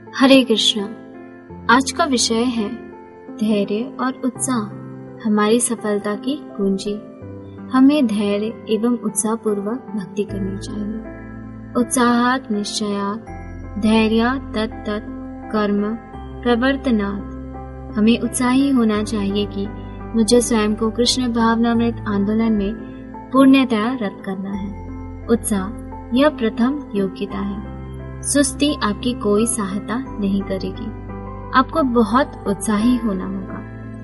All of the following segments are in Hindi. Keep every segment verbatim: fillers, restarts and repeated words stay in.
हरे कृष्णा। आज का विषय है धैर्य और उत्साह हमारी सफलता की कुंजी। हमें धैर्य एवं उत्साह पूर्वक भक्ति करनी चाहिए। उत्साहात निश्चयात धैर्यात तत् तत् कर्म प्रवर्तनात्। हमें उत्साही होना चाहिए कि मुझे स्वयं को कृष्ण भावनामृत आंदोलन में पूर्णतया रत करना है। उत्साह यह प्रथम योग्यता है। सुस्ती आपकी कोई सहायता नहीं करेगी। आपको बहुत उत्साही होना होगा।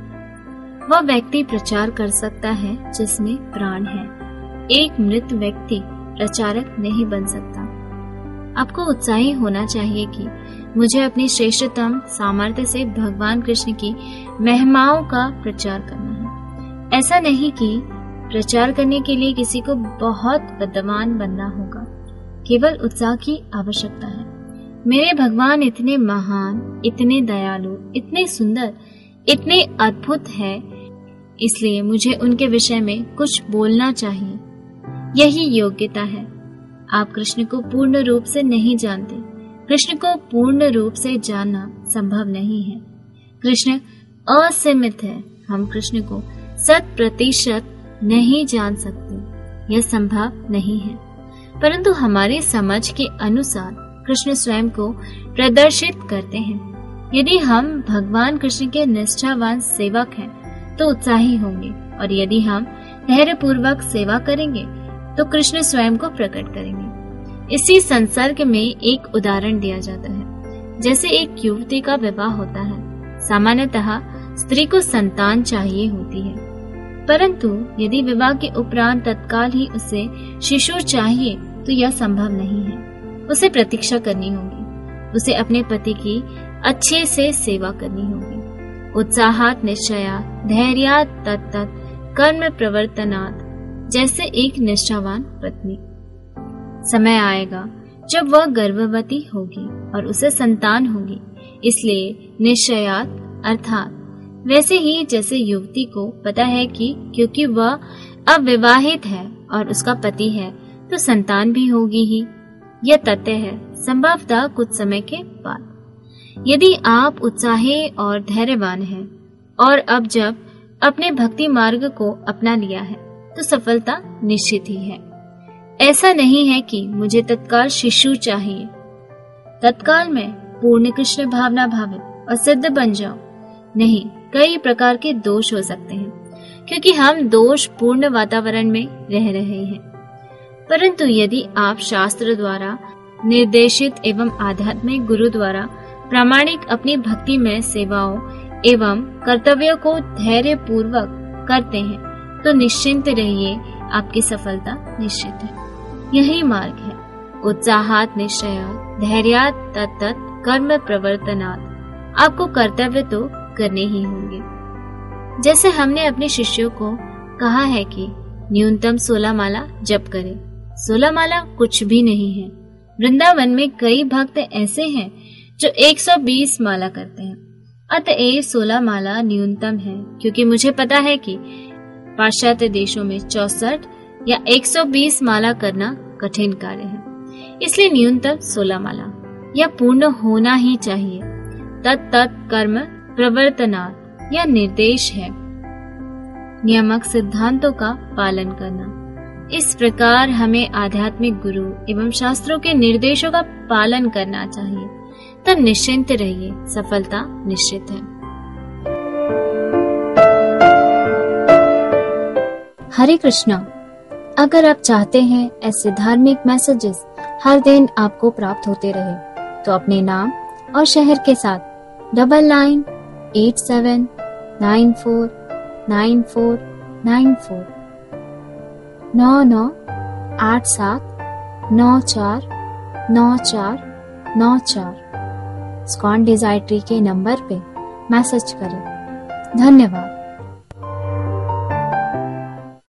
वह व्यक्ति प्रचार कर सकता है जिसमें प्राण है। एक मृत व्यक्ति प्रचारक नहीं बन सकता। आपको उत्साही होना चाहिए कि मुझे अपनी श्रेष्ठतम सामर्थ्य से भगवान कृष्ण की महिमाओं का प्रचार करना है। ऐसा नहीं कि प्रचार करने के लिए किसी को बहुत विद्वान बनना होगा। केवल उत्साह की आवश्यकता है। मेरे भगवान इतने महान, इतने दयालु, इतने सुंदर, इतने अद्भुत है, इसलिए मुझे उनके विषय में कुछ बोलना चाहिए। यही योग्यता है। आप कृष्ण को पूर्ण रूप से नहीं जानते। कृष्ण को पूर्ण रूप से जानना संभव नहीं है। कृष्ण असीमित है। हम कृष्ण को शत प्रतिशत नहीं जान सकते। यह संभव नहीं है। परंतु हमारी समझ के अनुसार कृष्ण स्वयं को प्रदर्शित करते हैं। यदि हम भगवान कृष्ण के निष्ठावान सेवक हैं तो उत्साही होंगे, और यदि हम धैर्य पूर्वक सेवा करेंगे तो कृष्ण स्वयं को प्रकट करेंगे। इसी संसर्ग में एक उदाहरण दिया जाता है। जैसे एक युवती का विवाह होता है। सामान्यतः स्त्री को संतान चाहिए होती है, परंतु यदि विवाह के उपरांत तत्काल ही उसे शिशु चाहिए तो यह संभव नहीं है। उसे प्रतीक्षा करनी होगी। उसे अपने पति की अच्छे से सेवा करनी होगी। उत्साहात निश्चयात धैर्यात तत् तत् कर्म प्रवर्तनात्। जैसे एक निष्ठावान पत्नी। समय आएगा जब वह गर्भवती होगी और उसे संतान होगी, इसलिए निश्चयात अर्थात वैसे ही जैसे युवती को पता है कि क्योंकि वह अविवाहित है और उसका पति है तो संतान भी होगी ही। यह तथ्य है, संभवतः कुछ समय के बाद। यदि आप उत्साही और धैर्यवान हैं और अब जब अपने भक्ति मार्ग को अपना लिया है तो सफलता निश्चित ही है। ऐसा नहीं है कि मुझे तत्काल शिशु चाहिए, तत्काल मैं पूर्ण कृष्ण भावना भावित और सिद्ध बन जाऊं। नहीं, कई प्रकार के दोष हो सकते हैं क्योंकि हम दोष पूर्ण वातावरण में रह रहे हैं। परंतु यदि आप शास्त्र द्वारा निर्देशित एवं आध्यात्मिक गुरु द्वारा प्रामाणिक अपनी भक्ति में सेवाओं एवं कर्तव्यों को धैर्य पूर्वक करते हैं तो निश्चिंत रहिए, आपकी सफलता निश्चित है। यही मार्ग है। उत्साहात निश्चयात धैर्यात तत् तत् कर्म प्रवर्तनात्। आपको कर्तव्य तो करने ही होंगे। जैसे हमने अपने शिष्यों को कहा है कि न्यूनतम सोलह माला जप करें। सोलह माला कुछ भी नहीं है। वृंदावन में कई भक्त ऐसे हैं जो एक सौ बीस माला करते हैं। अतएव सोलह माला न्यूनतम है, क्योंकि मुझे पता है कि पाश्चात्य देशों में चौसठ या एक सौ बीस माला करना कठिन कार्य है। इसलिए न्यूनतम सोलह माला यह पूर्ण होना ही चाहिए। तत् तत् कर्म प्रवर्तनात् यह निर्देश है, नियामक सिद्धांतों का पालन करना। इस प्रकार हमें आध्यात्मिक गुरु एवं शास्त्रों के निर्देशों का पालन करना चाहिए। तब निश्चिंत रहिए, सफलता निश्चित है। हरे कृष्णा। अगर आप चाहते हैं ऐसे धार्मिक मैसेजेस हर दिन आपको प्राप्त होते रहे तो अपने नाम और शहर के साथ double nine eight seven nine four nine four nine four नौ नौ आठ सात नौ चार नौ चार नौ चार स्कॉन डिजाइट्री के नंबर पे मैसेज करें। धन्यवाद।